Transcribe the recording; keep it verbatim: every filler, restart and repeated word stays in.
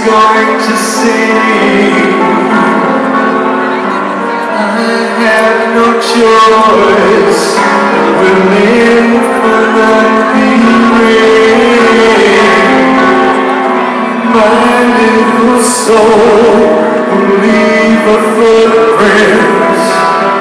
going to sing. I had no choice. We're in for the hearing. My little soul will leave a footprint